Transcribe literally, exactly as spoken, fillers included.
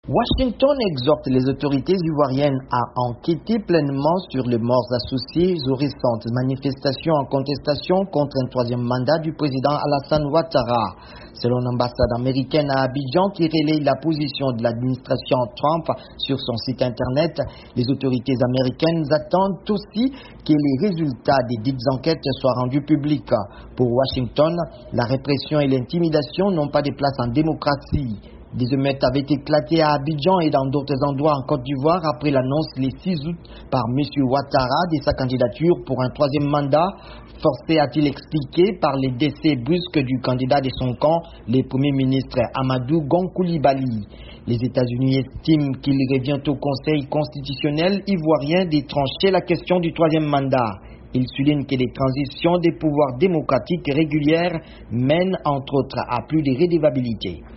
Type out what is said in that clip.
Washington exhorte les autorités ivoiriennes à enquêter pleinement sur les morts associées aux récentes manifestations en contestation contre un troisième mandat du président Alassane Ouattara. Selon l'ambassade américaine à Abidjan qui relaie la position de l'administration Trump sur son site internet, les autorités américaines attendent aussi que les résultats des dites enquêtes soient rendus publics. Pour Washington, la répression et l'intimidation n'ont pas de place en démocratie. Des émeutes avaient éclaté à Abidjan et dans d'autres endroits en Côte d'Ivoire après l'annonce le six août par M. Ouattara de sa candidature pour un troisième mandat, forcé, a-t-il expliqué, par les décès brusques du candidat de son camp, le Premier ministre Amadou Gon Coulibaly. Les États-Unis estiment qu'il revient au Conseil constitutionnel ivoirien de trancher la question du troisième mandat. Il souligne que les transitions des pouvoirs démocratiques régulières mènent entre autres à plus de redevabilité.